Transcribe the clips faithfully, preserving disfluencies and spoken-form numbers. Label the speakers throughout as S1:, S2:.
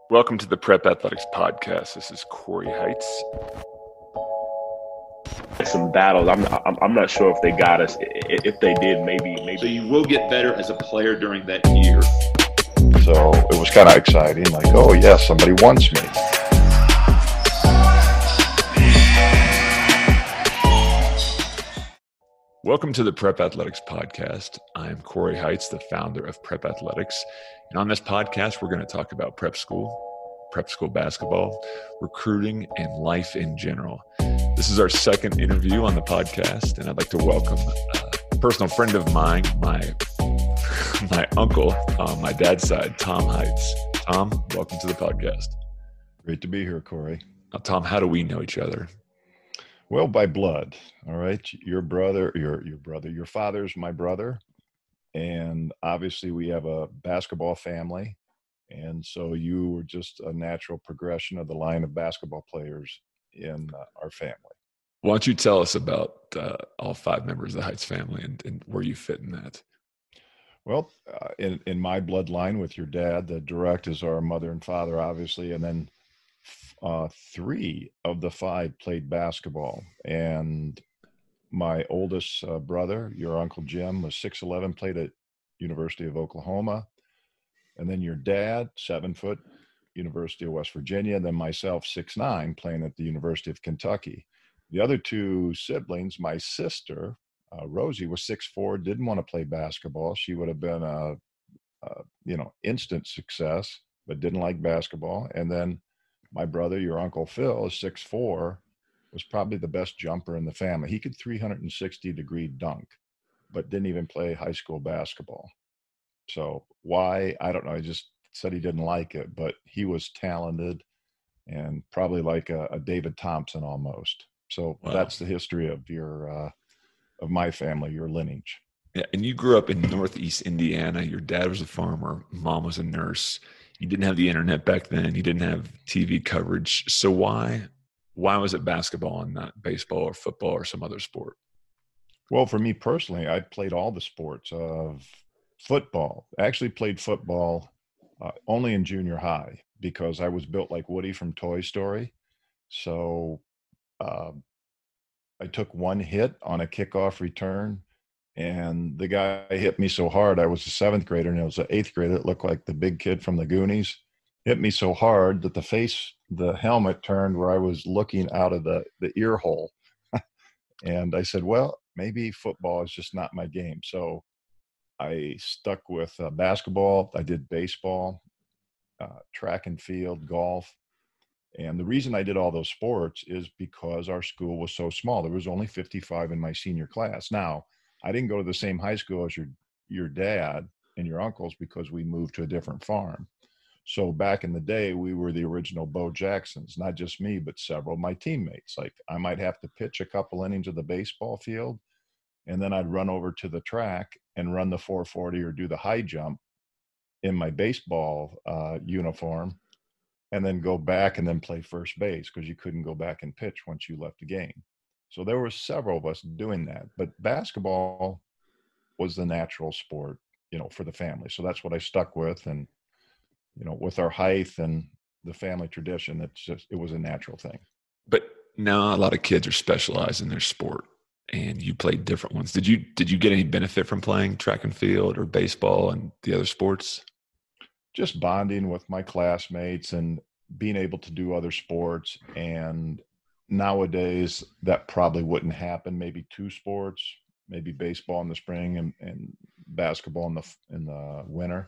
S1: Welcome to the Prep Athletics Podcast. This is Corey Heights.
S2: Some battles. I'm, I'm I'm not sure if they got us. If they did, maybe maybe.
S3: So you will get better as a player during that year.
S4: So it was kind of exciting. Like, oh yes, somebody wants me.
S1: Welcome to the Prep Athletics Podcast. I'm Corey Heights, the founder of Prep Athletics. And on this podcast, we're going to talk about prep school, prep school basketball, recruiting, and life in general. This is our second interview on the podcast, and I'd like to welcome a personal friend of mine, my my uncle on my dad's side, Tom Heights. Tom, welcome to the podcast.
S4: Great to be here, Corey.
S1: Now, Tom, how do we know each other?
S4: Well, by blood. All right. Your brother, your your brother, your father's my brother. And obviously we have a basketball family. And so you were just a natural progression of the line of basketball players in uh, our family.
S1: Why don't you tell us about uh, all five members of the Heights family and, and where you fit in that?
S4: Well, uh, in, in my bloodline with your dad, the direct is our mother and father, obviously. And then uh, three of the five played basketball. And my oldest uh, brother, your Uncle Jim, was six eleven, played at University of Oklahoma. And then your dad, seven foot, University of West Virginia. Then myself, six nine, playing at the University of Kentucky. The other two siblings, my sister, uh, Rosie, was six four, didn't want to play basketball. She would have been a, a, you know, instant success, but didn't like basketball. And then my brother, your Uncle Phil, is six four, was probably the best jumper in the family. He could three hundred sixty degree dunk, but didn't even play high school basketball. So why? I don't know. He just said he didn't like it, but he was talented and probably like a, a David Thompson almost. So
S1: Wow.
S4: That's the history of your, uh, of my family, your lineage.
S1: Yeah, and you grew up in Northeast Indiana. Your dad was a farmer. Mom was a nurse. You didn't have the internet back then. You didn't have T V coverage. So why, why was it basketball and not baseball or football or some other sport?
S4: Well, for me personally, I played all the sports of football. I actually played football uh, only in junior high because I was built like Woody from Toy Story. So uh, I took one hit on a kickoff return, and the guy hit me so hard. I was a seventh grader, and it was an eighth grader that looked like the big kid from the Goonies. Hit me so hard that the face, the helmet turned where I was looking out of the, the ear hole. And I said, well, maybe football is just not my game. So I stuck with uh, basketball. I did baseball, uh, track and field, golf. And the reason I did all those sports is because our school was so small. There was only fifty-five in my senior class. Now, I didn't go to the same high school as your your dad and your uncles because we moved to a different farm. So back in the day, we were the original Bo Jacksons, not just me, but several of my teammates. Like I might have to pitch a couple innings of the baseball field, and then I'd run over to the track and run the four forty or do the high jump in my baseball uh, uniform, and then go back and then play first base because you couldn't go back and pitch once you left the game. So there were several of us doing that, but basketball was the natural sport, you know, for the family. So that's what I stuck with. And, you know, with our height and the family tradition, it's just, it was a natural thing.
S1: But now a lot of kids are specialized in their sport, and you played different ones. Did you did you get any benefit from playing track and field or baseball and the other sports?
S4: Just bonding with my classmates and being able to do other sports. And nowadays that probably wouldn't happen. Maybe two sports, maybe baseball in the spring and, and basketball in the, in the winter.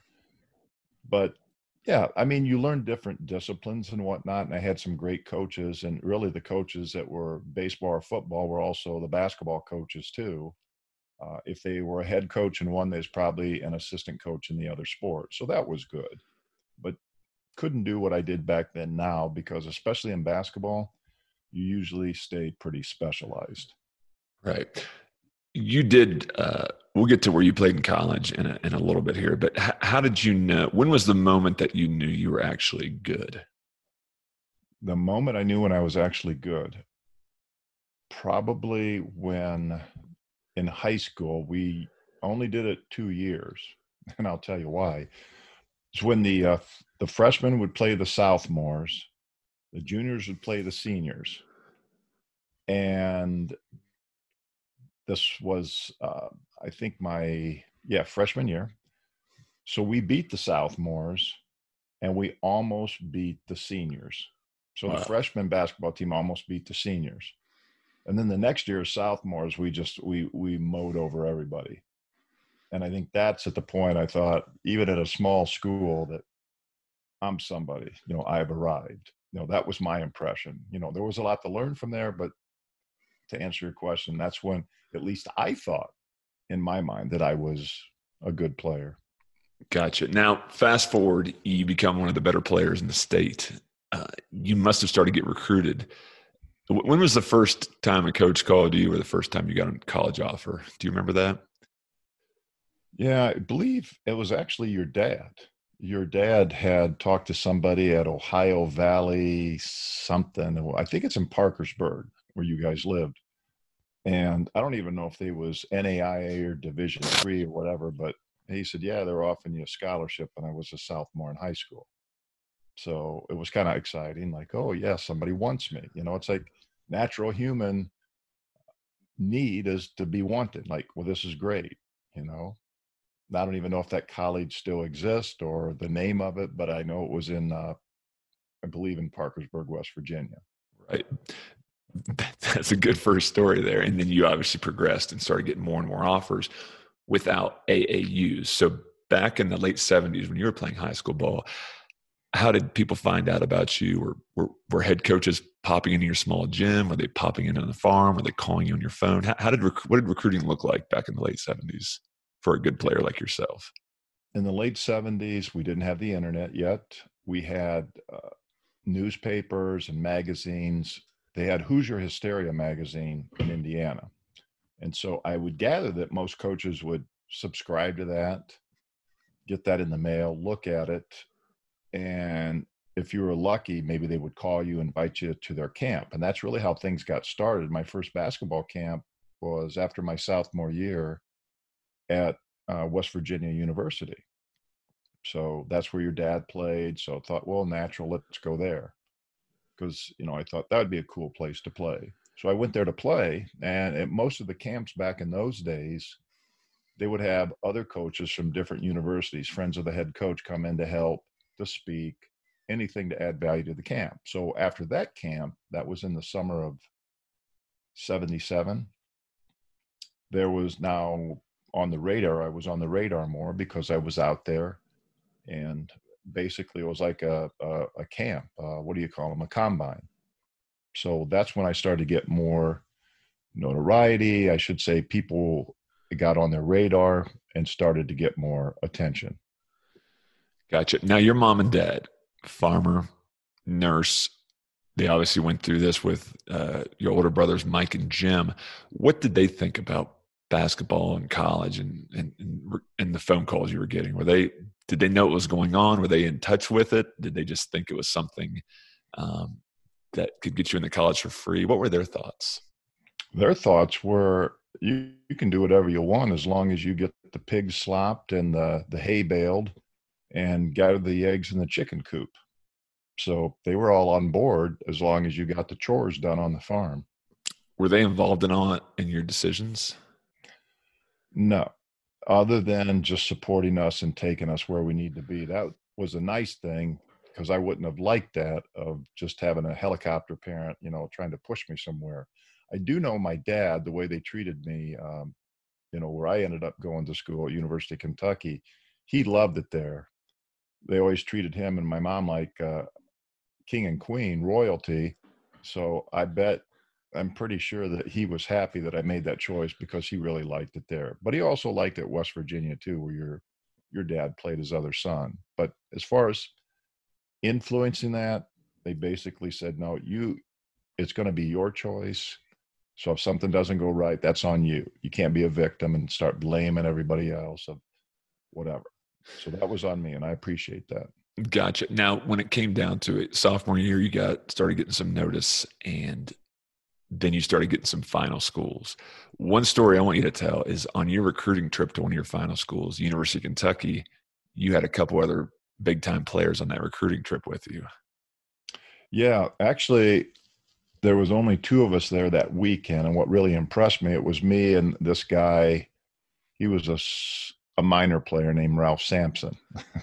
S4: But yeah, I mean, you learn different disciplines and whatnot. And I had some great coaches, and really the coaches that were baseball or football were also the basketball coaches too. Uh, if they were a head coach in one, there's probably an assistant coach in the other sport. So that was good, but couldn't do what I did back then now, because especially in basketball, you usually stay pretty specialized.
S1: Right. You did, uh, we'll get to where you played in college in a, in a little bit here, but h- how did you know, when was the moment that you knew you were actually good?
S4: The moment I knew when I was actually good, probably when in high school, we only did it two years. And I'll tell you why. It's when the uh, the freshmen would play the sophomores, the juniors would play the seniors. And this was, uh, I think, my, yeah, freshman year. So we beat the sophomores and we almost beat the seniors. So
S1: Wow.
S4: the freshman basketball team almost beat the seniors. And then the next year, sophomores, we just, we, we mowed over everybody. And I think that's at the point I thought, even at a small school, that I'm somebody, you know, I've arrived. You know, that was my impression. You know, there was a lot to learn from there, but to answer your question, that's when at least I thought in my mind that I was a good player.
S1: Gotcha. Now, fast forward, you become one of the better players in the state. Uh, you must have started to get recruited. When was the first time a coach called you, or the first time you got a college offer? Do you remember that?
S4: Yeah, I believe it was actually your dad. Your dad had talked to somebody at Ohio Valley something. I think it's in Parkersburg where you guys lived. And I don't even know if they was N A I A or Division three or whatever, but he said, yeah, they're offering you a scholarship. And I was a sophomore in high school. So it was kind of exciting. Like, oh, yeah, somebody wants me. You know, it's like natural human need is to be wanted. Like, well, this is great, you know. I don't even know if that college still exists or the name of it, but I know it was in, uh, I believe, in Parkersburg, West Virginia.
S1: Right. That's a good first story there. And then you obviously progressed and started getting more and more offers without A A Us. So back in the late seventies, when you were playing high school ball, how did people find out about you? Were, were, were head coaches popping into your small gym? Were they popping in on the farm? Were they calling you on your phone? How, how did rec- what did recruiting look like back in the late seventies for a good player like yourself?
S4: In the late seventies, we didn't have the internet yet. We had uh, newspapers and magazines. They had Hoosier Hysteria magazine in Indiana. And so I would gather that most coaches would subscribe to that, get that in the mail, look at it. And if you were lucky, maybe they would call you, invite you to their camp. And that's really how things got started. My first basketball camp was after my sophomore year at uh, West Virginia University. So that's where your dad played. So I thought, well, natural, let's go there. Because, you know, I thought that would be a cool place to play. So I went there to play. And at most of the camps back in those days, they would have other coaches from different universities, friends of the head coach, come in to help, to speak, anything to add value to the camp. So after that camp, that was in the summer of seventy-seven, there was now on the radar, I was on the radar more because I was out there. And basically it was like a, a, a camp. Uh, what do you call them? A combine. So that's when I started to get more notoriety. I should say people got on their radar and started to get more attention.
S1: Gotcha. Now your mom and dad, farmer, nurse, they obviously went through this with uh, your older brothers, Mike and Jim. What did they think about basketball in college and, and, and the phone calls you were getting? Were they, did they know what was going on? Were they in touch with it? Did they just think it was something um, that could get you into college for free? What were their thoughts?
S4: Their thoughts were, you, you can do whatever you want as long as you get the pigs slopped and the, the hay baled and gather the eggs in the chicken coop. So they were all on board as long as you got the chores done on the farm.
S1: Were they involved in all in your decisions?
S4: No, other than just supporting us and taking us where we need to be. That was a nice thing because I wouldn't have liked that of just having a helicopter parent, you know, trying to push me somewhere. I do know my dad, the way they treated me, um, you know, where I ended up going to school at University of Kentucky, he loved it there. They always treated him and my mom like uh, king and queen, royalty. So I bet, I'm pretty sure that he was happy that I made that choice because he really liked it there. But he also liked it West Virginia too, where your your dad played his other son. But as far as influencing that, they basically said, no, you, it's going to be your choice. So if something doesn't go right, that's on you. You can't be a victim and start blaming everybody else of whatever. So that was on me, and I appreciate that.
S1: Gotcha. Now, when it came down to it, sophomore year, you got started getting some notice, and then you started getting some final schools. One story I want you to tell is on your recruiting trip to one of your final schools, University of Kentucky, you had a couple other big time players on that recruiting trip with you.
S4: Yeah, actually, there was only two of us there that weekend. And what really impressed me, it was me and this guy. He was a, a minor player named Ralph Sampson.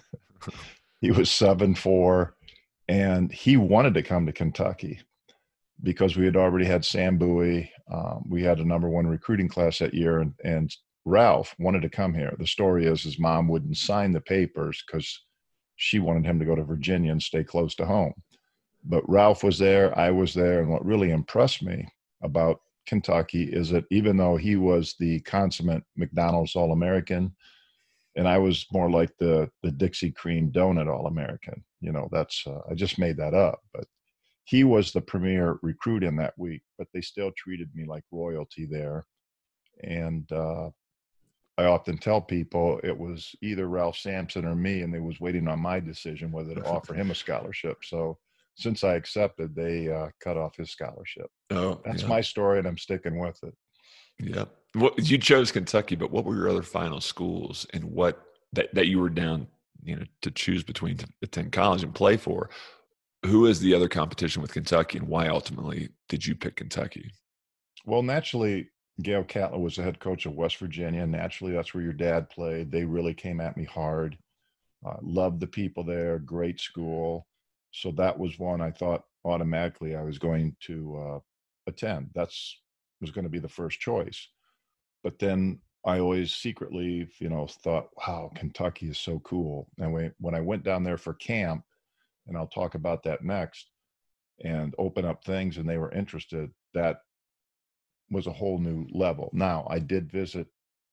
S4: He was seven four, and he wanted to come to Kentucky because we had already had Sam Bowie. Um, we had a number one recruiting class that year, and, and Ralph wanted to come here. The story is his mom wouldn't sign the papers because she wanted him to go to Virginia and stay close to home. But Ralph was there, I was there, and what really impressed me about Kentucky is that even though he was the consummate McDonald's All-American, and I was more like the the Dixie Cream Donut All-American, you know, that's uh, I just made that up, but he was the premier recruit in that week. But they still treated me like royalty there, and uh, I often tell people it was either Ralph Sampson or me, and they was waiting on my decision whether to offer him a scholarship. So since I accepted, they uh, cut off his scholarship.
S1: Oh,
S4: that's
S1: yeah.
S4: my story, and I'm sticking with it.
S1: Yeah. Well, you chose Kentucky, but what were your other final schools, and what that, that you were down, you know, to choose between to attend college and play for? Who is the other competition with Kentucky, and why ultimately did you pick Kentucky?
S4: Well, naturally, Gail Catlett was the head coach of West Virginia. Naturally, that's where your dad played. They really came at me hard. Uh, loved the people there. Great school. So that was one I thought automatically I was going to uh, attend. That's was going to be the first choice. But then I always secretly, you know, thought, wow, Kentucky is so cool. And when, when I went down there for camp, and I'll talk about that next, and open up things and they were interested, that was a whole new level. Now, I did visit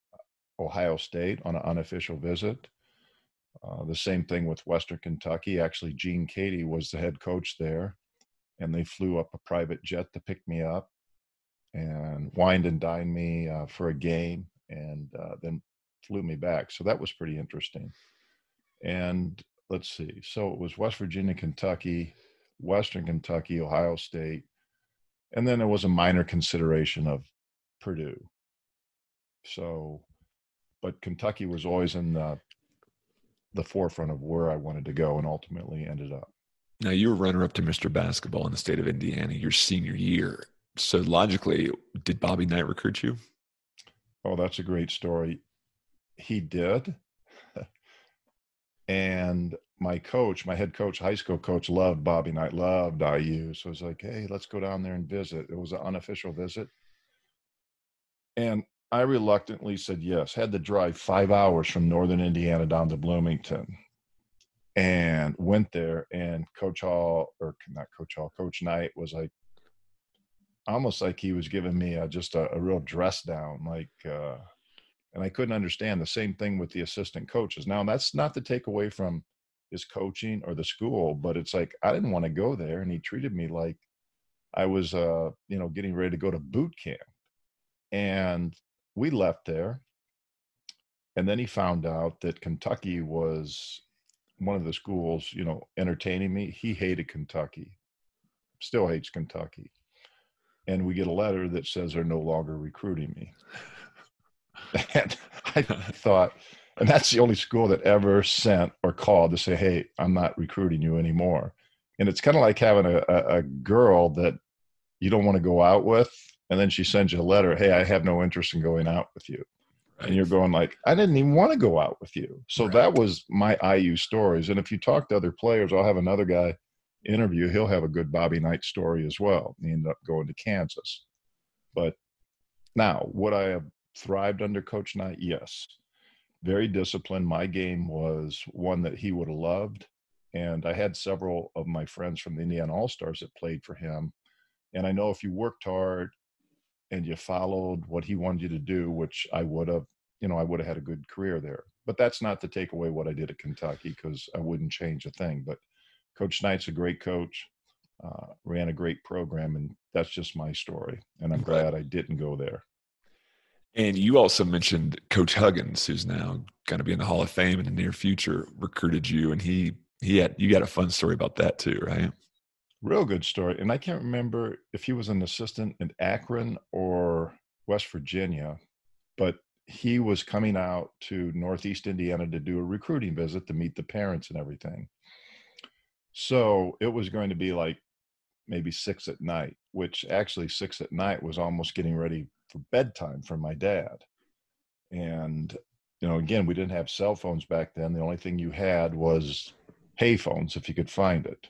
S4: Ohio State on an unofficial visit. Uh, the same thing with Western Kentucky. Actually, Gene Cady was the head coach there, and they flew up a private jet to pick me up and wined and dined me uh, for a game, and uh, then flew me back. So that was pretty interesting. And let's see. So it was West Virginia, Kentucky, Western Kentucky, Ohio State, and then there was a minor consideration of Purdue. So, but Kentucky was always in the the forefront of where I wanted to go, and ultimately ended up.
S1: Now, you were runner-up to Mister Basketball in the state of Indiana your senior year. So logically, did Bobby Knight recruit you?
S4: Oh, that's a great story. He did. And my coach, my head coach, high school coach, loved Bobby Knight, loved I U. So I was like, hey, let's go down there and visit. It was an unofficial visit. And I reluctantly said yes. Had to drive five hours from northern Indiana down to Bloomington, and went there. And Coach Hall, or not Coach Hall, Coach Knight was like, almost like he was giving me a, just a, a real dress down, like, uh, and I couldn't understand. The same thing with the assistant coaches. Now, that's not to take away from his coaching or the school, but it's like I didn't want to go there, and he treated me like I was, uh, you know, getting ready to go to boot camp. And we left there, and then he found out that Kentucky was one of the schools, you know, entertaining me. He hated Kentucky, still hates Kentucky. And we get a letter that says they're no longer recruiting me. And I thought, and that's the only school that ever sent or called to say, hey, I'm not recruiting you anymore. And it's kind of like having a, a, a girl that you don't want to go out with, and then she sends you a letter, hey, I have no interest in going out with you. Right. And you're going like, I didn't even want to go out with you. So right. That was my I U stories. And if you talk to other players, I'll have another guy interview, he'll have a good Bobby Knight story as well. He ended up going to Kansas. But now, would I have thrived under Coach Knight? Yes. Very disciplined. My game was one that he would have loved. And I had several of my friends from the Indiana All-Stars that played for him. And I know if you worked hard and you followed what he wanted you to do, which I would have, you know, I would have had a good career there. But that's not to take away what I did at Kentucky, because I wouldn't change a thing. But Coach Knight's a great coach, uh, ran a great program, and that's just my story. And I'm right. glad I didn't go there.
S1: And you also mentioned Coach Huggins, who's now going to be in the Hall of Fame in the near future, recruited you, and he he had you got a fun story about that too, right?
S4: Real good story. And I can't remember if he was an assistant in Akron or West Virginia, but he was coming out to Northeast Indiana to do a recruiting visit to meet the parents and everything. So it was going to be like maybe six at night, which actually six at night was almost getting ready for bedtime for my dad. And, you know, again, we didn't have cell phones back then. The only thing you had was payphones if you could find it.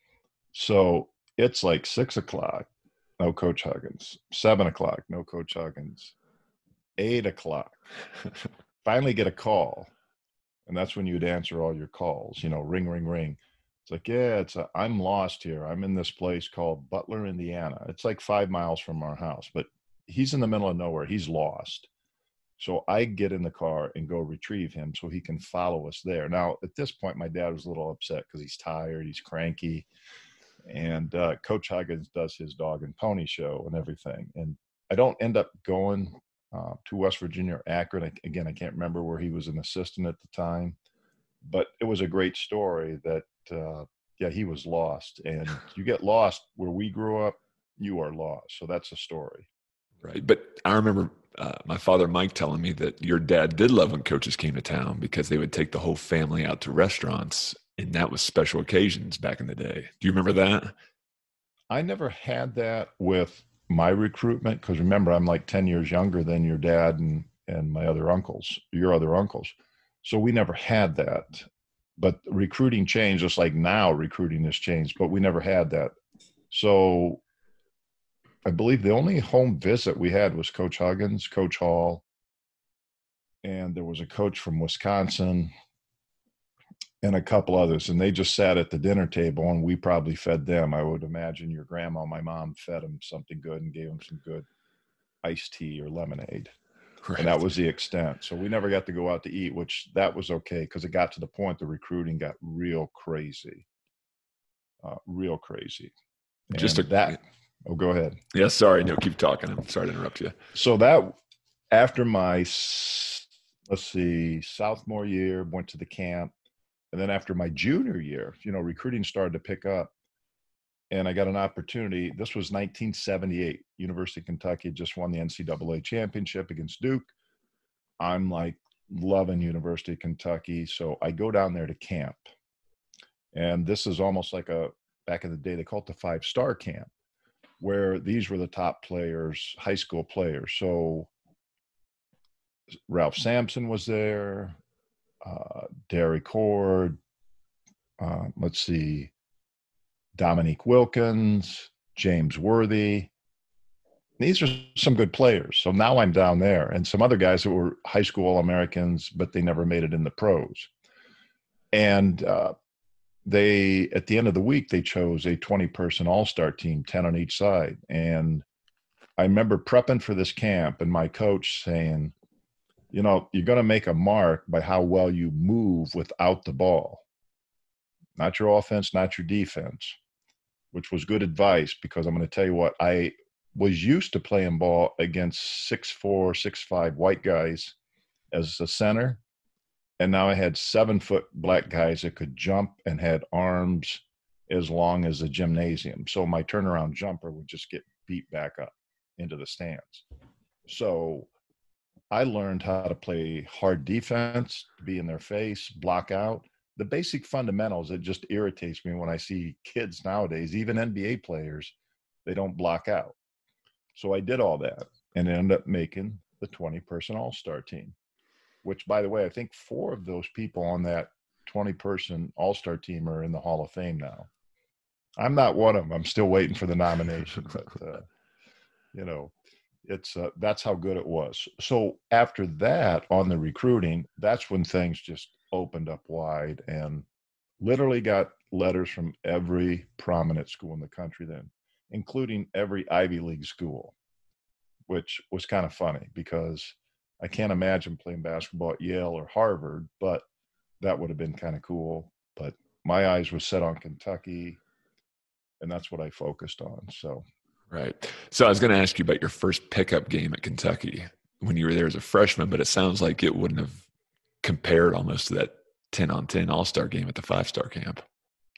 S4: So it's like six o'clock, no Coach Huggins. Seven o'clock, no Coach Huggins. Eight o'clock, finally get a call. And that's when you'd answer all your calls, you know, ring, ring, ring. It's like, yeah, it's a, I'm lost here. I'm in this place called Butler, Indiana. It's like five miles from our house, but he's in the middle of nowhere. He's lost. So I get in the car and go retrieve him so he can follow us there. Now, at this point, my dad was a little upset because he's tired. He's cranky. And uh, Coach Huggins does his dog and pony show and everything. And I don't end up going uh, to West Virginia or Akron. I, again, I can't remember where he was an assistant at the time. But it was a great story that, uh, yeah, he was lost. And you get lost where we grew up, you are lost. So that's a story.
S1: Right. But I remember uh, my father, Mike, telling me that your dad did love when coaches came to town because they would take the whole family out to restaurants, and that was special occasions back in the day. Do you remember that?
S4: I never had that with my recruitment because, remember, I'm like ten years younger than your dad and, and my other uncles, your other uncles. So we never had that. But recruiting changed, just like now recruiting has changed, but we never had that. So I believe the only home visit we had was Coach Huggins, Coach Hall, and there was a coach from Wisconsin and a couple others. And they just sat at the dinner table, and we probably fed them. I would imagine your grandma, my mom, fed them something good and gave them some good iced tea or lemonade. Right. And that was the extent. So we never got to go out to eat, which that was okay because it got to the point the recruiting got real crazy, uh, real crazy. And
S1: just a,
S4: that. Oh, go ahead.
S1: Yeah, sorry. No, keep talking. I'm sorry to interrupt you.
S4: So that after my, let's see, sophomore year, went to the camp. And then after my junior year, you know, recruiting started to pick up. And I got an opportunity. This was nineteen seventy-eight. University of Kentucky just won the N C double A championship against Duke. I'm like loving University of Kentucky. So I go down there to camp. And this is almost like a, back in the day, they called it the five-star camp, where these were the top players, high school players. So Ralph Sampson was there, uh, Derek Cord, uh, let's see, Dominique Wilkins, James Worthy. These are some good players. So now I'm down there, and some other guys that were high school All-Americans, but they never made it in the pros. And uh, they, at the end of the week, they chose a twenty-person all-star team, ten on each side. And I remember prepping for this camp and my coach saying, you know, you're going to make a mark by how well you move without the ball. Not your offense, not your defense, which was good advice because I'm going to tell you what, I was used to playing ball against six four, six five white guys as a center. And now I had seven-foot black guys that could jump and had arms as long as a gymnasium. So my turnaround jumper would just get beat back up into the stands. So I learned how to play hard defense, be in their face, block out. The basic fundamentals, it just irritates me when I see kids nowadays, even N B A players, they don't block out. So I did all that and ended up making the twenty-person all-star team. Which, by the way, I think four of those people on that twenty-person all-star team are in the Hall of Fame now. I'm not one of them. I'm still waiting for the nomination. But, uh, you know, it's uh, that's how good it was. So after that, on the recruiting, that's when things just opened up wide and literally got letters from every prominent school in the country then, including every Ivy League school, which was kind of funny because I can't imagine playing basketball at Yale or Harvard, but that would have been kind of cool. But my eyes were set on Kentucky, and that's what I focused on. So,
S1: right. So I was going to ask you about your first pickup game at Kentucky when you were there as a freshman, but it sounds like it wouldn't have compared almost to that ten on ten all-star game at the five-star camp.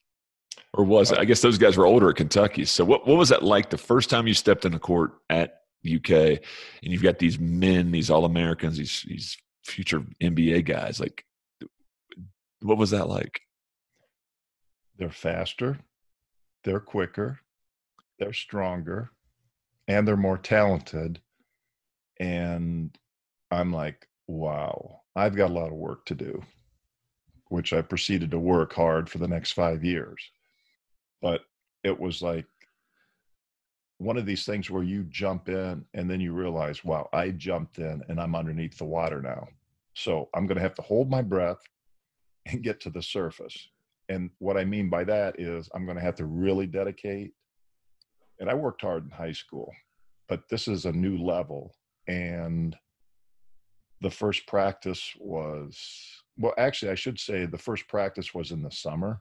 S1: Or was it? I guess those guys were older at Kentucky. So what, what was that like the first time you stepped in the court at U K, and you've got these men, these All-Americans, these these future N B A guys. Like, what was that like?
S4: They're faster, they're quicker, they're stronger, and they're more talented. And I'm like, wow, I've got a lot of work to do, which I proceeded to work hard for the next five years. But it was like one of these things where you jump in and then you realize, wow, I jumped in and I'm underneath the water now. So I'm going to have to hold my breath and get to the surface. And what I mean by that is I'm going to have to really dedicate. And I worked hard in high school, but this is a new level. And the first practice was, well, actually, I should say the first practice was in the summer.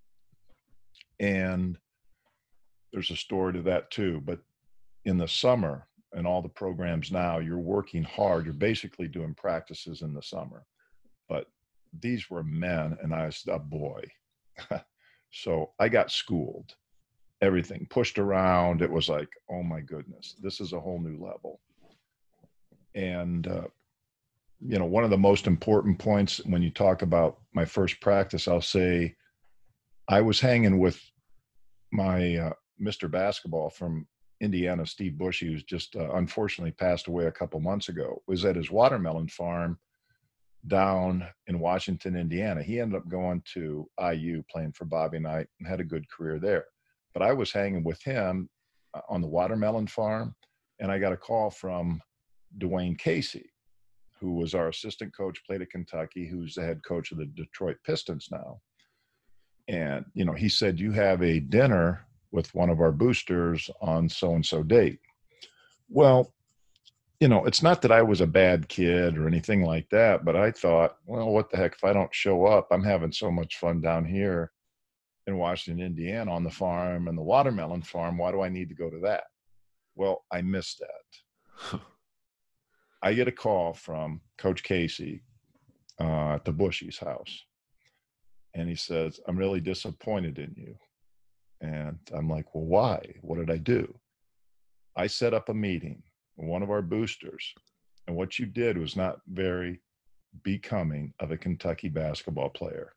S4: And there's a story to that too. But in the summer and all the programs now, you're working hard. You're basically doing practices in the summer. But these were men and I was a boy. So I got schooled, everything pushed around. It was like, oh my goodness, this is a whole new level. And, uh, you know, one of the most important points when you talk about my first practice, I'll say I was hanging with my uh, Mister Basketball from Indiana, Steve Bushy, who's just uh, unfortunately passed away a couple months ago, was at his watermelon farm down in Washington, Indiana. He ended up going to I U playing for Bobby Knight and had a good career there. But I was hanging with him uh, on the watermelon farm, and I got a call from Dwayne Casey, who was our assistant coach, played at Kentucky, who's the head coach of the Detroit Pistons now. And, you know, he said, you have a dinner with one of our boosters on so-and-so date. Well, you know, it's not that I was a bad kid or anything like that, but I thought, well, what the heck, if I don't show up, I'm having so much fun down here in Washington, Indiana on the farm and the watermelon farm. Why do I need to go to that? Well, I missed that. I get a call from Coach Casey uh, at the Bushy's house. And he says, I'm really disappointed in you. And I'm like, well, why? What did I do? I set up a meeting with one of our boosters. And what you did was not very becoming of a Kentucky basketball player.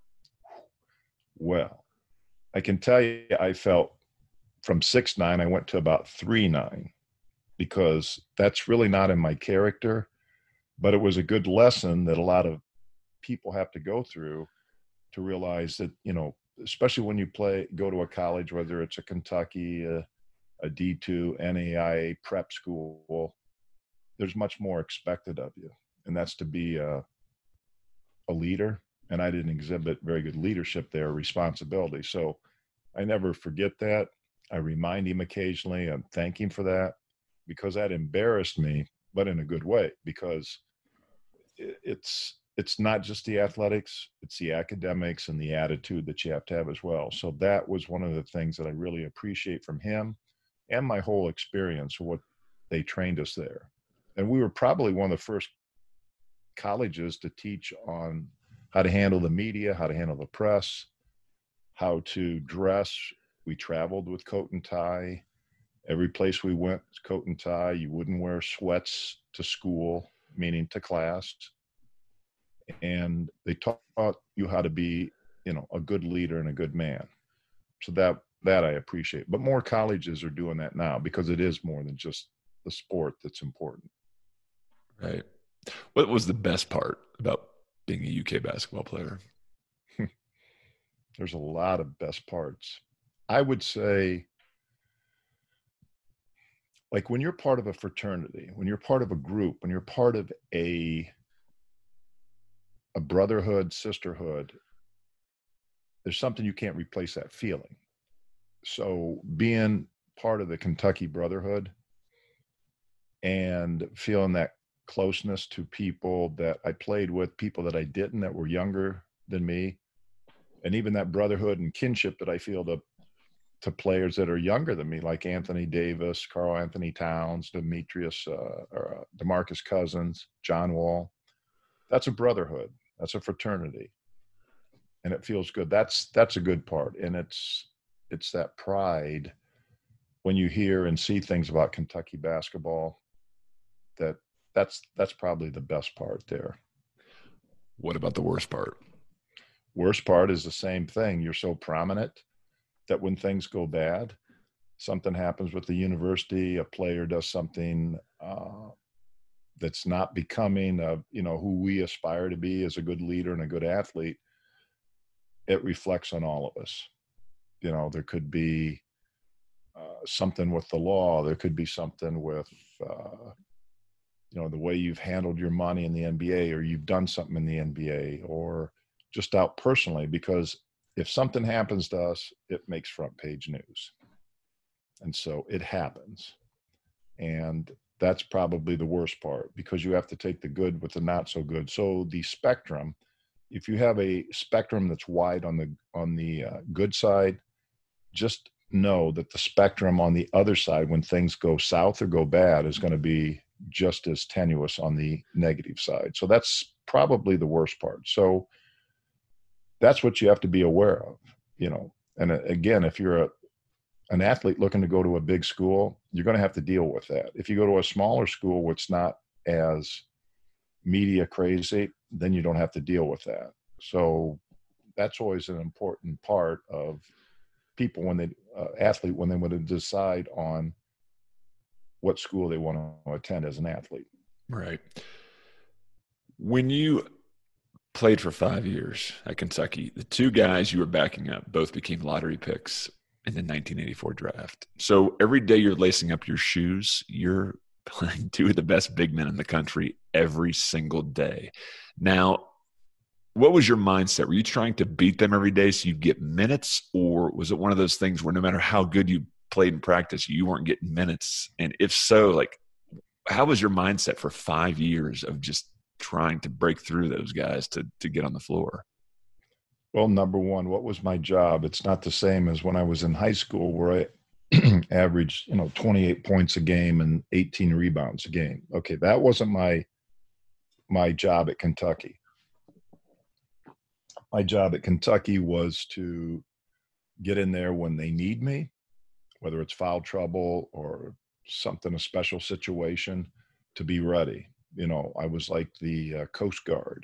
S4: Well, I can tell you, I felt from six nine, I went to about three nine, because that's really not in my character. But it was a good lesson that a lot of people have to go through to realize that, you know, especially when you play, go to a college, whether it's a Kentucky, a, a D two, N A I A prep school, there's much more expected of you. And that's to be a, a leader. And I didn't exhibit very good leadership there, responsibility. So I never forget that. I remind him occasionally and thank him for that, because that embarrassed me, but in a good way, because it's, it's not just the athletics, it's the academics and the attitude that you have to have as well. So that was one of the things that I really appreciate from him and my whole experience, what they trained us there. And we were probably one of the first colleges to teach on how to handle the media, how to handle the press, how to dress. We traveled with coat and tie. Every place we went, coat and tie. You wouldn't wear sweats to school, meaning to class. And they taught you how to be, you know, a good leader and a good man. So that, that I appreciate. But more colleges are doing that now, because it is more than just the sport that's important.
S1: Right. What was the best part about being a U K basketball player?
S4: There's a lot of best parts. I would say, like, when you're part of a fraternity, when you're part of a group, when you're part of a a brotherhood, sisterhood, there's something you can't replace that feeling. So being part of the Kentucky Brotherhood and feeling that closeness to people that I played with, people that I didn't, that were younger than me, and even that brotherhood and kinship that I feel to to players that are younger than me, like Anthony Davis, Karl Anthony Towns, Demetrius, uh, or, uh, DeMarcus Cousins, John Wall. That's a brotherhood. That's a fraternity. And it feels good. That's, that's a good part. And it's, it's that pride when you hear and see things about Kentucky basketball, that that's that's probably the best part there.
S1: What about the worst part?
S4: Worst part is the same thing. You're so prominent that when things go bad, something happens with the university, a player does something uh, that's not becoming of, you know, who we aspire to be as a good leader and a good athlete, it reflects on all of us. You know, there could be uh, something with the law. There could be something with, uh, you know, the way you've handled your money in the N B A, or you've done something in the N B A, or just out personally, because if something happens to us, it makes front page news. And so it happens. And that's probably the worst part, because you have to take the good with the not so good. So the spectrum, if you have a spectrum that's wide on the on the uh, good side, just know that the spectrum on the other side, when things go south or go bad, is going to be just as tenuous on the negative side. So that's probably the worst part. So that's what you have to be aware of, you know. And uh, again, if you're a an athlete looking to go to a big school, you're going to have to deal with that. If you go to a smaller school where it's not as media crazy, then you don't have to deal with that. So that's always an important part of people when they, uh, athlete, when they want to decide on what school they want to attend as an athlete.
S1: Right. When you played for five years at Kentucky, the two guys you were backing up both became lottery picks in the nineteen eighty-four draft. So every day you're lacing up your shoes, you're playing two of the best big men in the country every single day. Now, what was your mindset? Were you trying to beat them every day so you get minutes, or was it one of those things where no matter how good you played in practice, you weren't getting minutes? And if so, like, how was your mindset for five years of just trying to break through those guys to to get on the floor?
S4: Well, number one, what was my job? It's not the same as when I was in high school, where I averaged, you know, twenty-eight points a game and eighteen rebounds a game. Okay, that wasn't my my job at Kentucky. My job at Kentucky was to get in there when they need me, whether it's foul trouble or something, a special situation, to be ready. You know, I was like the uh, Coast Guard.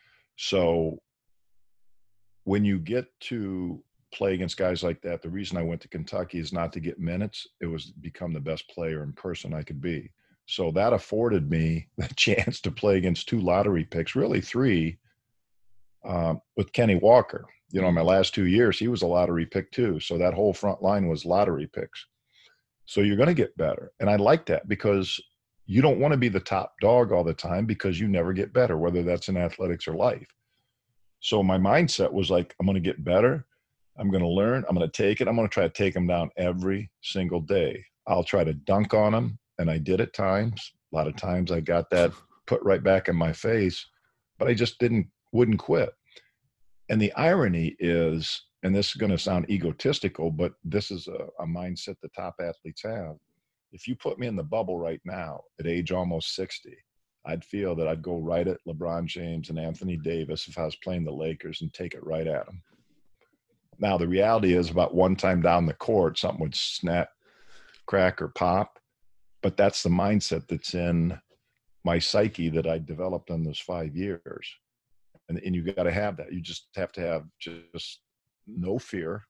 S4: So when you get to play against guys like that, the reason I went to Kentucky is not to get minutes. It was to become the best player and person I could be. So that afforded me the chance to play against two lottery picks, really three, uh, with Kenny Walker. You know, in my last two years, he was a lottery pick too. So that whole front line was lottery picks. So you're going to get better. And I like that, because you don't want to be the top dog all the time, because you never get better, whether that's in athletics or life. So my mindset was like, I'm going to get better. I'm going to learn. I'm going to take it. I'm going to try to take them down every single day. I'll try to dunk on them. And I did at times. A lot of times I got that put right back in my face, but I just didn't, wouldn't quit. And the irony is, and this is going to sound egotistical, but this is a, a mindset the top athletes have. If you put me in the bubble right now at age almost sixty, I'd feel that I'd go right at LeBron James and Anthony Davis if I was playing the Lakers and take it right at them. Now, the reality is, about one time down the court, something would snap, crack, or pop. But that's the mindset that's in my psyche that I developed in those five years. And, and you got to have that. You just have to have just no fear,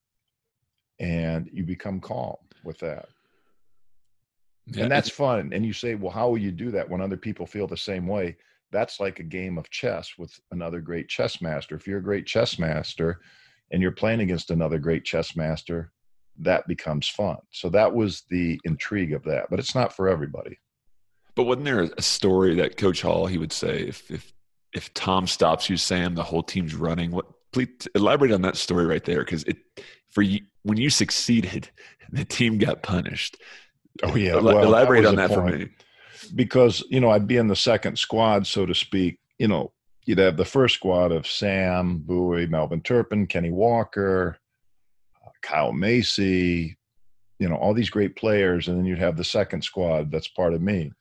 S4: and you become calm with that. Yeah, and that's fun. And you say, well, how will you do that when other people feel the same way? That's like a game of chess with another great chess master. If you're a great chess master and you're playing against another great chess master, that becomes fun. So that was the intrigue of that. But it's not for everybody.
S1: But wasn't there a story that Coach Hall, he would say, if if if Tom stops you, Sam, the whole team's running? What? Please elaborate on that story right there, because it for you, when you succeeded, the team got punished.
S4: Oh, yeah.
S1: Well, elaborate on that for me.
S4: Because, you know, I'd be in the second squad, so to speak. You know, you'd have the first squad of Sam, Bowie, Melvin Turpin, Kenny Walker, uh, Kyle Macy, you know, all these great players. And then you'd have the second squad that's part of me.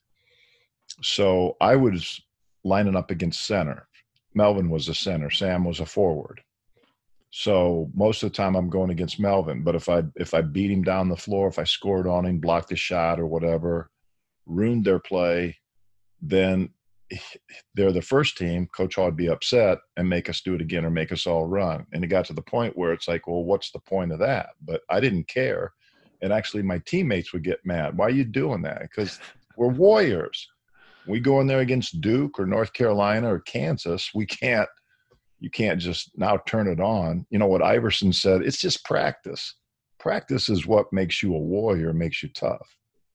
S4: So I was lining up against center. Melvin was a center. Sam was a forward. So most of the time I'm going against Melvin. But if I if I beat him down the floor, if I scored on him, blocked his shot or whatever, ruined their play, then they're the first team. Coach Hall would be upset and make us do it again or make us all run. And it got to the point where it's like, well, what's the point of that? But I didn't care. And actually my teammates would get mad. Why are you doing that? Because we're warriors. We go in there against Duke or North Carolina or Kansas. We can't, you can't just now turn it on. You know what Iverson said? It's just practice. Practice is what makes you a warrior, makes you tough.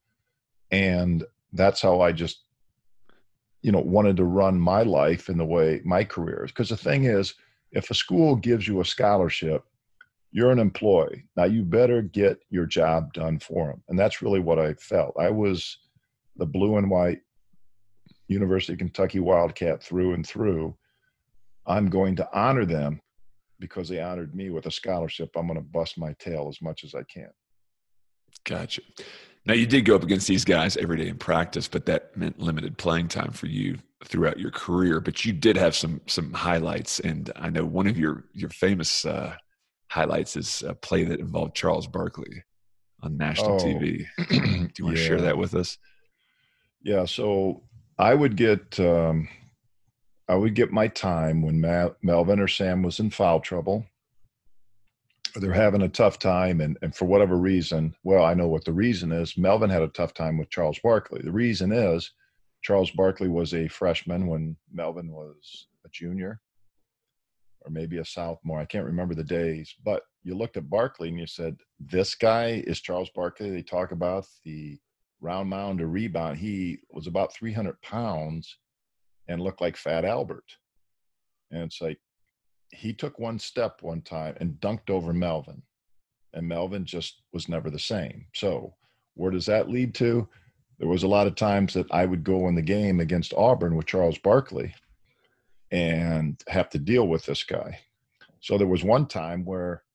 S4: And that's how I just, you know, wanted to run my life in the way my career is. Because the thing is, if a school gives you a scholarship, you're an employee. Now you better get your job done for them. And that's really what I felt. I was the blue and white University of Kentucky Wildcat through and through. I'm going to honor them because they honored me with a scholarship. I'm going to bust my tail as much as I can.
S1: Gotcha. Now, you did go up against these guys every day in practice, but that meant limited playing time for you throughout your career. But you did have some some highlights, and I know one of your your famous uh, highlights is a play that involved Charles Barkley on national
S4: oh,
S1: T V. Do you want to
S4: yeah.
S1: share that with us?
S4: Yeah. So I would get um, I would get my time when Ma- Melvin or Sam was in foul trouble. They're having a tough time, and, and for whatever reason, well, I know what the reason is. Melvin had a tough time with Charles Barkley. The reason is Charles Barkley was a freshman when Melvin was a junior or maybe a sophomore. I can't remember the days, but you looked at Barkley and you said, this guy is Charles Barkley. They talk about the round mound or rebound. He was about three hundred pounds and looked like Fat Albert. And it's like, he took one step one time and dunked over Melvin, and Melvin just was never the same. So where does that lead to? There was a lot of times that I would go in the game against Auburn with Charles Barkley and have to deal with this guy. So there was one time where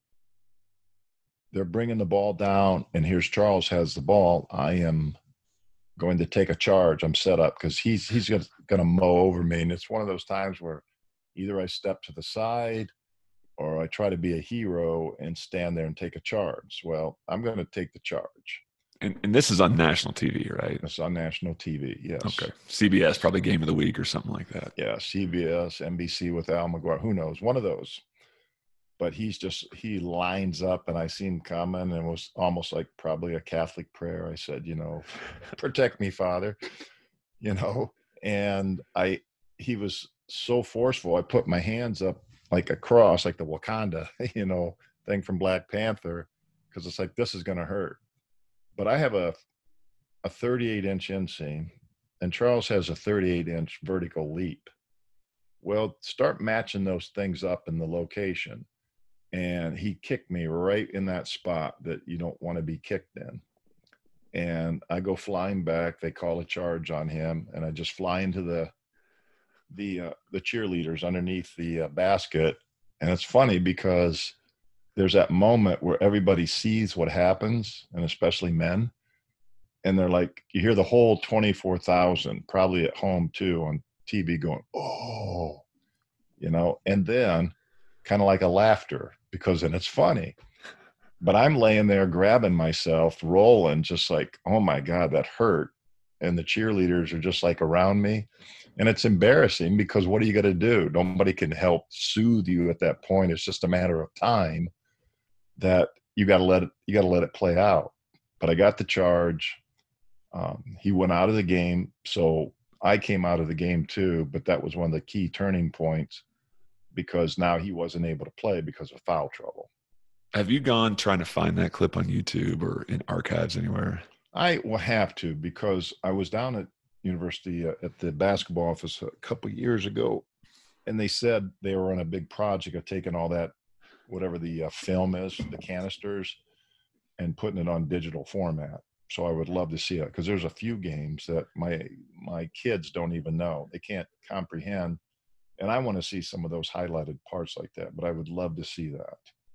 S4: they're bringing the ball down, and here's Charles has the ball. I am going to take a charge. I'm set up because he's he's going to mow over me. And it's one of those times where either I step to the side or I try to be a hero and stand there and take a charge. Well, I'm going to take the charge.
S1: And, and this is on national T V, right?
S4: It's on national T V, yes.
S1: Okay. C B S, probably Game of the Week or something like that.
S4: Yeah, C B S, N B C with Al McGuire. Who knows? One of those. But he's just, he lines up, and I seen him coming, and it was almost like probably a Catholic prayer. I said, you know, protect me, Father, you know. And I, he was so forceful. I put my hands up like a cross, like the Wakanda, you know, thing from Black Panther, because it's like, this is going to hurt. But I have a a thirty-eight inch inseam, and Charles has a thirty-eight inch vertical leap. Well, start matching those things up in the location. And he kicked me right in that spot that you don't want to be kicked in. And I go flying back. They call a charge on him, and I just fly into the the uh, the cheerleaders underneath the uh, basket. And it's funny because there's that moment where everybody sees what happens, and especially men, and they're like, you hear the whole twenty-four thousand probably at home too on T V going, oh, you know, and then kind of like a laughter, because then it's funny. But I'm laying there grabbing myself, rolling, just like, oh my God, that hurt. And the cheerleaders are just like around me. And it's embarrassing because what are you going to do? Nobody can help soothe you at that point. It's just a matter of time that you got to let it, you got to let it play out. But I got the charge. Um, he went out of the game. So I came out of the game too, but that was one of the key turning points because now he wasn't able to play because of foul trouble.
S1: Have you gone trying to find that clip on YouTube or in archives anywhere?
S4: I will have to, because I was down at university uh, at the basketball office a couple of years ago, and they said they were on a big project of taking all that, whatever the uh, film is, the canisters, and putting it on digital format. So I would love to see it, because there's a few games that my my kids don't even know. They can't comprehend. And I want to see some of those highlighted parts like that, but I would love to see that.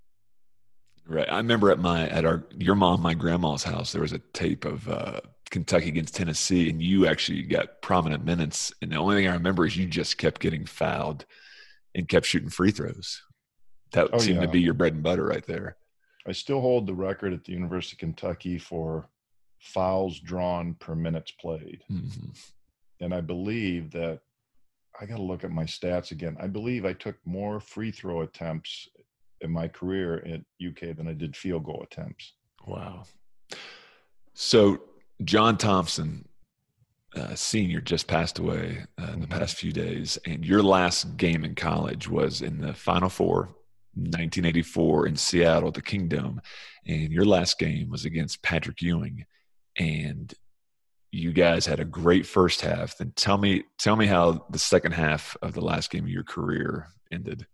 S1: Right. I remember at my, at our, your mom, my grandma's house, there was a tape of uh, Kentucky against Tennessee, and you actually got prominent minutes. And the only thing I remember is you just kept getting fouled and kept shooting free throws. that
S4: Oh,
S1: seemed to
S4: yeah.
S1: be your bread and butter right there.
S4: I still hold the record at the University of Kentucky for fouls drawn per minutes played.
S1: Mm-hmm.
S4: And I believe that I got to look at my stats again. I believe I took more free throw attempts in my career at U K than I did field goal attempts.
S1: Wow. So John Thompson, uh, senior, just passed away uh, in mm-hmm. the past few days. And your last game in college was in the Final Four, nineteen eighty-four in Seattle at the Kingdome. And your last game was against Patrick Ewing. And you guys had a great first half. Then tell me, tell me how the second half of the last game of your career ended.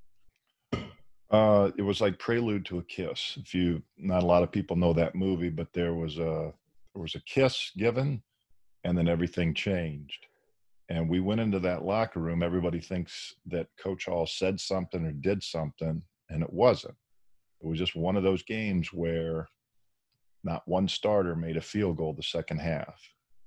S4: Uh, it was like Prelude to a Kiss. If you, not a lot of people know that movie, but there was a there was a kiss given, and then everything changed. And we went into that locker room. Everybody thinks that Coach Hall said something or did something, and it wasn't. It was just one of those games where not one starter made a field goal the second half.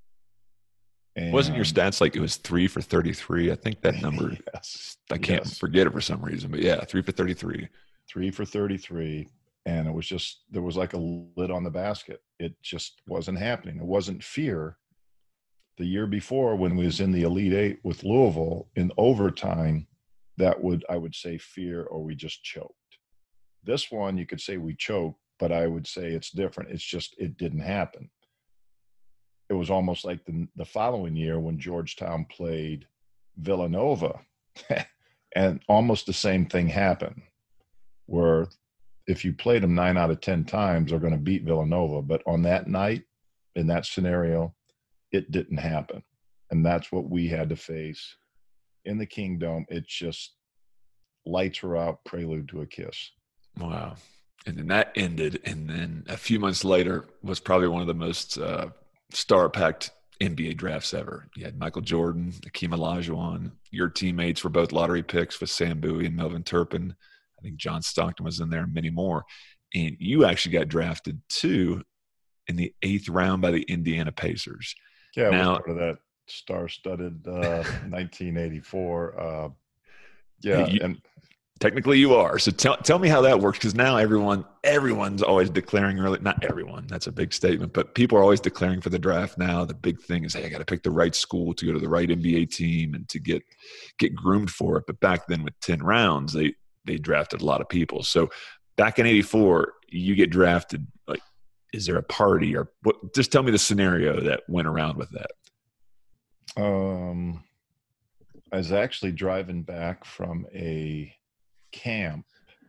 S4: And
S1: wasn't your stats like it was three for thirty-three? I think that number,
S4: yes,
S1: I can't
S4: yes.
S1: forget it for some reason, but yeah, three for thirty-three.
S4: Three for thirty-three. And it was just, there was like a lid on the basket. It just wasn't happening. It wasn't fear. The year before, when we was in the Elite Eight with Louisville in overtime, that would, I would say fear, or we just choked. This one, you could say we choked, but I would say it's different. It's just, it didn't happen. It was almost like the, the following year when Georgetown played Villanova and almost the same thing happened, where if you played them nine out of ten times, they're going to beat Villanova. But on that night, in that scenario, it didn't happen. And that's what we had to face in the Kingdome. It's just lights were out, Prelude to a Kiss.
S1: Wow. And then that ended. And then a few months later was probably one of the most uh, star-packed N B A drafts ever. You had Michael Jordan, Akeem Olajuwon. Your teammates were both lottery picks with Sam Bowie and Melvin Turpin. I think John Stockton was in there and many more. And you actually got drafted too in the eighth round by the Indiana Pacers.
S4: Yeah,
S1: now,
S4: I was part of that star-studded uh, nineteen eighty-four. Uh, yeah,
S1: you,
S4: and
S1: technically you are. So tell tell me how that works, because now everyone everyone's always declaring early. Not everyone, that's a big statement, but people are always declaring for the draft now. The big thing is, hey, I got to pick the right school to go to the right N B A team and to get get groomed for it. But back then with ten rounds, they they drafted a lot of people. So back in eighty-four, you get drafted. Like, is there a party or what? Just tell me the scenario that went around with that.
S4: Um, I was actually driving back from a camp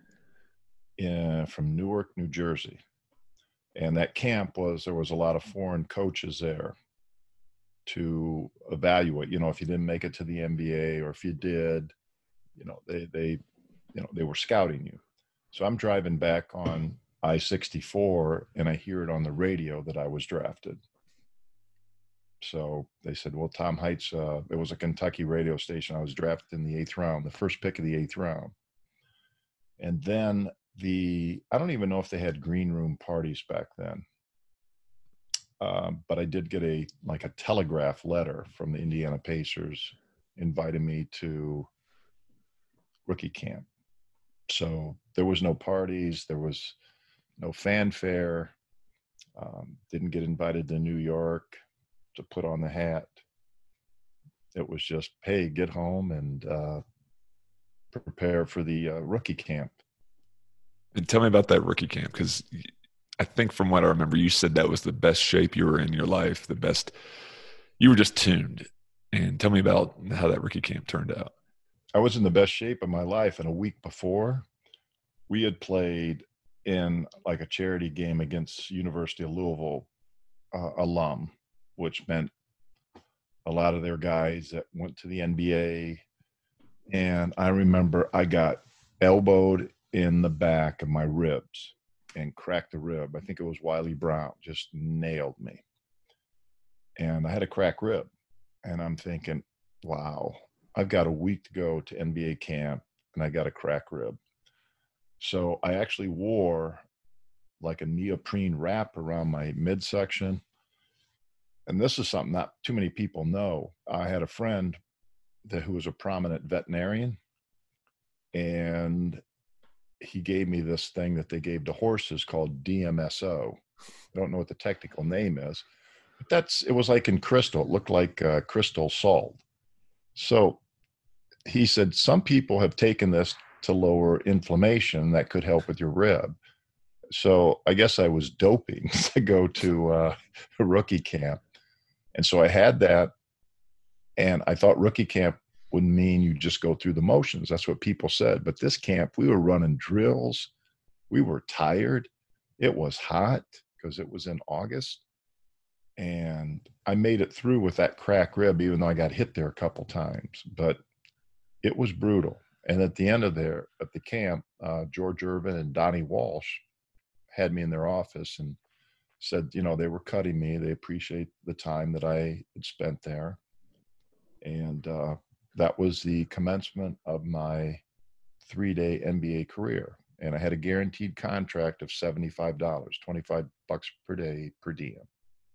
S4: in, from Newark, New Jersey. And that camp was, there was a lot of foreign coaches there to evaluate, you know, if you didn't make it to the N B A, or if you did, you know, they, they, you know, they were scouting you. So I'm driving back on I sixty-four and I hear it on the radio that I was drafted. So they said, well, Tom Heights, uh, it was a Kentucky radio station. I was drafted in the eighth round, the first pick of the eighth round. And then the, I don't even know if they had green room parties back then. Um, but I did get a, like a telegraph letter from the Indiana Pacers inviting me to rookie camp. So there was no parties. There was no fanfare. Um, didn't get invited to New York to put on the hat. It was just, hey, get home and uh, prepare for the uh, rookie camp.
S1: And tell me about that rookie camp, because I think from what I remember, you said that was the best shape you were in your life, the best. You were just tuned. And tell me about how that rookie camp turned out.
S4: I was in the best shape of my life. And a week before, we had played in like a charity game against University of Louisville uh, alum, which meant a lot of their guys that went to the N B A. And I remember I got elbowed in the back of my ribs and cracked the rib. I think it was Wiley Brown, just nailed me. And I had a cracked rib. And I'm thinking, wow, I've got a week to go to N B A camp and I got a cracked rib. So I actually wore like a neoprene wrap around my midsection. And this is something not too many people know. I had a friend that, who was a prominent veterinarian, and he gave me this thing that they gave to horses called D M S O. I don't know what the technical name is, but that's, it was like in crystal. It looked like uh, crystal salt. So he said, some people have taken this to lower inflammation that could help with your rib. So I guess I was doping to go to uh, a rookie camp. And so I had that, and I thought rookie camp would mean you just go through the motions. That's what people said. But this camp, we were running drills. We were tired. It was hot because it was in August. And I made it through with that crack rib, even though I got hit there a couple times. But it was brutal. And at the end of there, at the camp, uh, George Irvin and Donnie Walsh had me in their office and said, you know, they were cutting me. They appreciate the time that I had spent there. And uh, that was the commencement of my three-day N B A career. And I had a guaranteed contract of seventy-five dollars, twenty-five bucks per day per diem.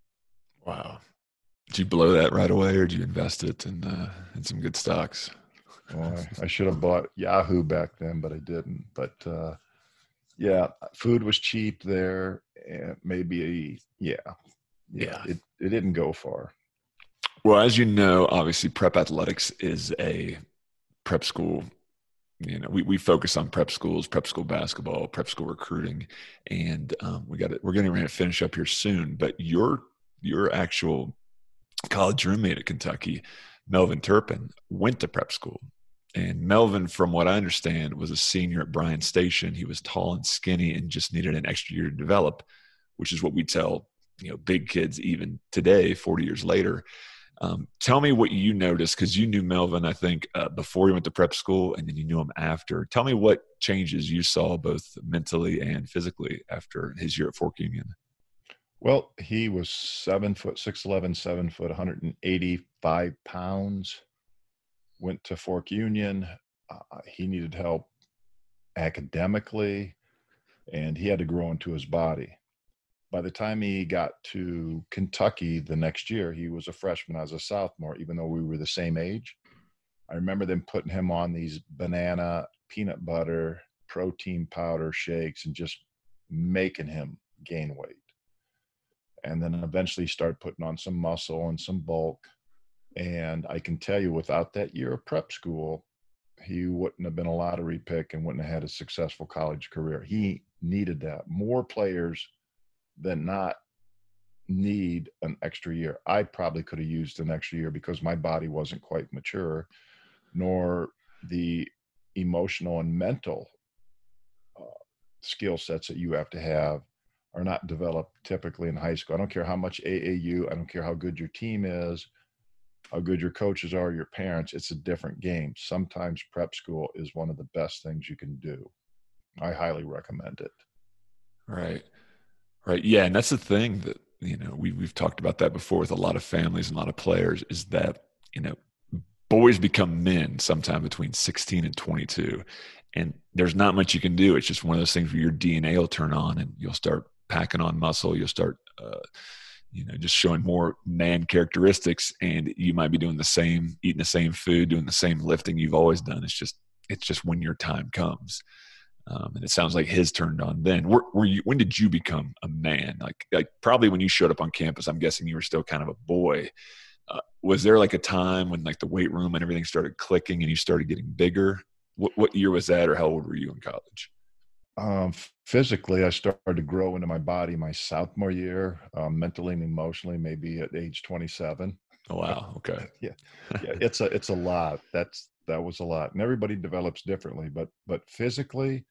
S1: Wow. Did you blow that right away, or did you invest it in, uh, in some good stocks?
S4: Well, I, I should have bought Yahoo back then, but I didn't. But uh, yeah, food was cheap there. And maybe, yeah, yeah,
S1: Yeah.
S4: It, it didn't go far.
S1: Well, as you know, obviously Prep Athletics is a prep school. You know, we, we focus on prep schools, prep school basketball, prep school recruiting, and um, we got it. We're getting ready to finish up here soon. But your your actual college roommate at Kentucky, Melvin Turpin, went to prep school. And Melvin, from what I understand, was a senior at Bryan Station. He was tall and skinny and just needed an extra year to develop, which is what we tell, you know, big kids even today, forty years later. Um, tell me what you noticed, because you knew Melvin, I think, uh, before he went to prep school, and then you knew him after. Tell me what changes you saw both mentally and physically after his year at Fork Union.
S4: Well, he was seven foot, six eleven, seven foot, one hundred eighty-five pounds. Went to Fork Union. Uh, he needed help academically, and he had to grow into his body. By the time he got to Kentucky the next year, he was a freshman. I was a sophomore, even though we were the same age. I remember them putting him on these banana, peanut butter, protein powder shakes and just making him gain weight. And then eventually start putting on some muscle and some bulk. And I can tell you, without that year of prep school, he wouldn't have been a lottery pick and wouldn't have had a successful college career. He needed that. More players than not need an extra year. I probably could have used an extra year because my body wasn't quite mature, nor the emotional and mental uh, skill sets that you have to have are not developed typically in high school. I don't care how much A A U, I don't care how good your team is, how good your coaches are, your parents, it's a different game. Sometimes prep school is one of the best things you can do. I highly recommend it.
S1: Right. Right. Yeah. And that's the thing that, you know, we, we've talked about that before with a lot of families and a lot of players, is that, you know, boys become men sometime between sixteen and twenty-two. And there's not much you can do. It's just one of those things where your D N A will turn on and you'll start packing on muscle. You'll start, uh, you know, just showing more man characteristics, and you might be doing the same, eating the same food, doing the same lifting you've always done. It's just, it's just when your time comes. Um, and it sounds like his turned on then. Were, were you, when did you become a man? Like, like probably when you showed up on campus, I'm guessing you were still kind of a boy. Uh, was there like a time when like the weight room and everything started clicking and you started getting bigger? What, what year was that, or how old were you in college?
S4: Um, physically, I started to grow into my body my sophomore year, um, mentally and emotionally, maybe at age twenty-seven.
S1: Oh, wow. Okay.
S4: yeah. Yeah. It's a, it's a lot. That's, that was a lot. And everybody develops differently, but, but physically,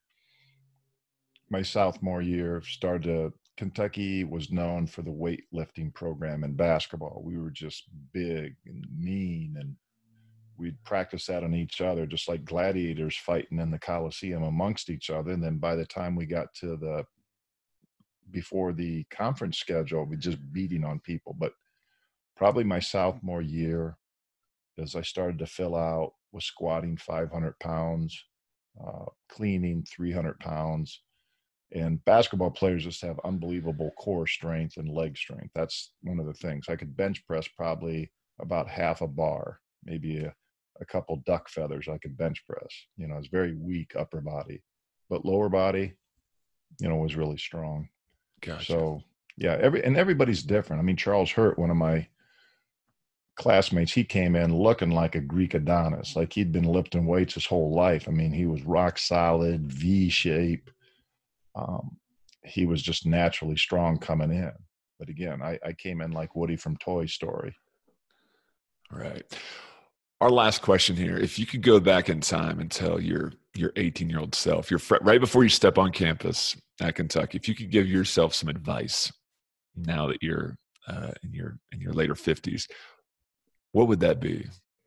S4: my sophomore year started to, Kentucky was known for the weightlifting program in basketball. We were just big and mean, and we'd practice that on each other, just like gladiators fighting in the Coliseum amongst each other. And then by the time we got to the, before the conference schedule, we just beating on people. But probably my sophomore year, as I started to fill out, was squatting five hundred pounds, uh, cleaning three hundred pounds. And basketball players just have unbelievable core strength and leg strength. That's one of the things. I could bench press probably about half a bar, maybe a, a couple duck feathers I could bench press. You know, it's very weak upper body. but lower body, you know, was really strong.
S1: Gotcha.
S4: So yeah, every and everybody's different. I mean, Charles Hurt, one of my classmates, he came in looking like a Greek Adonis, like he'd been lifting weights his whole life. I mean, he was rock solid, V shape. Um, he was just naturally strong coming in. But again, I, I came in like Woody from Toy Story.
S1: Right. Our last question here: if you could go back in time and tell your your eighteen-year-old self, your fr- right before you step on campus at Kentucky, if you could give yourself some advice now that you're uh, in your in your later fifties, what would that be?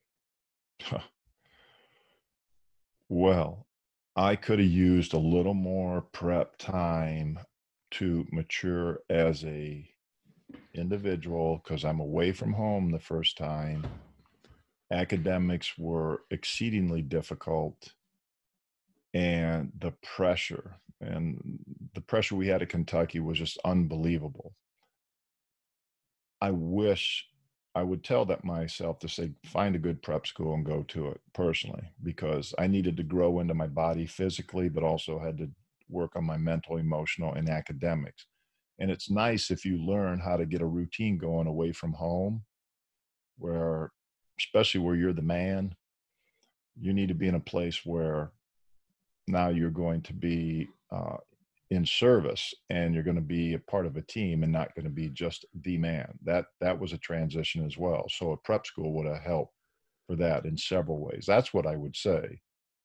S4: Well, I could have used a little more prep time to mature as a individual, because I'm away from home the first time. Academics were exceedingly difficult, and the pressure and the pressure we had at Kentucky was just unbelievable. I wish I would tell that myself to say, find a good prep school and go to it personally, because I needed to grow into my body physically, but also had to work on my mental, emotional, and academics. And it's nice if you learn how to get a routine going away from home, where, especially where you're the man, you need to be in a place where now you're going to be uh, in service, and you're going to be a part of a team and not going to be just the man. That that was a transition as well. So a prep school would have helped for that in several ways. That's what I would say.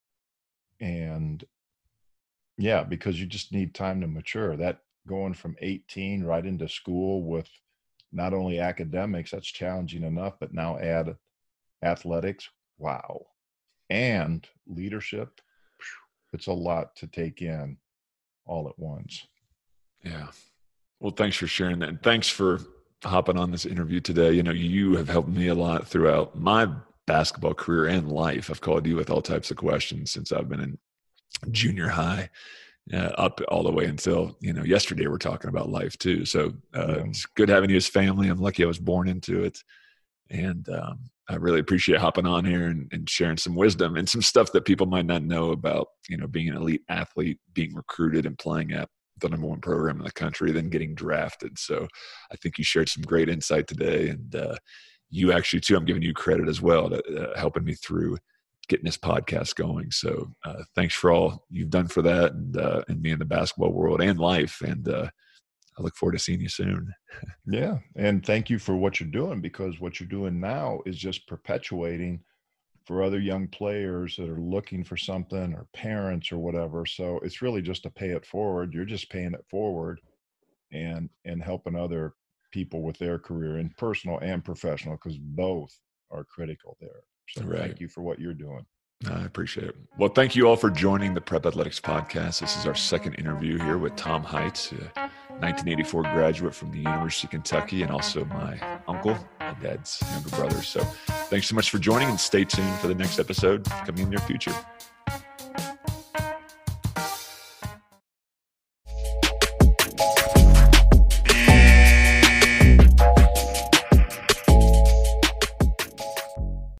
S4: And yeah, because you just need time to mature. That going from eighteen right into school with not only academics, that's challenging enough, but now add athletics. Wow. And leadership. It's a lot to take in all at once.
S1: Yeah. Well, thanks for sharing that. And thanks for hopping on this interview today. You know, you have helped me a lot throughout my basketball career and life. I've called you with all types of questions since I've been in junior high, uh, up all the way until, you know, yesterday we're talking about life too. So uh, yeah. It's good having you as family. I'm lucky I was born into it. And um, I really appreciate hopping on here and, and sharing some wisdom and some stuff that people might not know about, you know, being an elite athlete, being recruited and playing at the number one program in the country, then getting drafted. So I think you shared some great insight today. And uh, you actually, too, I'm giving you credit as well to uh, helping me through getting this podcast going. So uh, thanks for all you've done for that, and, uh, and me in the basketball world and life. And uh, I look forward to seeing you soon.
S4: Yeah. And thank you for what you're doing, because what you're doing now is just perpetuating for other young players that are looking for something, or parents or whatever. So it's really just to pay it forward. You're just paying it forward and, and helping other people with their career, in personal and professional, because both are critical there. So right. Thank you for what you're doing.
S1: I appreciate it. Well, thank you all for joining the Prep Athletics Podcast. This is our second interview here with Tom Heitz, a nineteen eighty-four graduate from the University of Kentucky, and also my uncle, my dad's younger brother. So thanks so much for joining, and stay tuned for the next episode coming in the near future.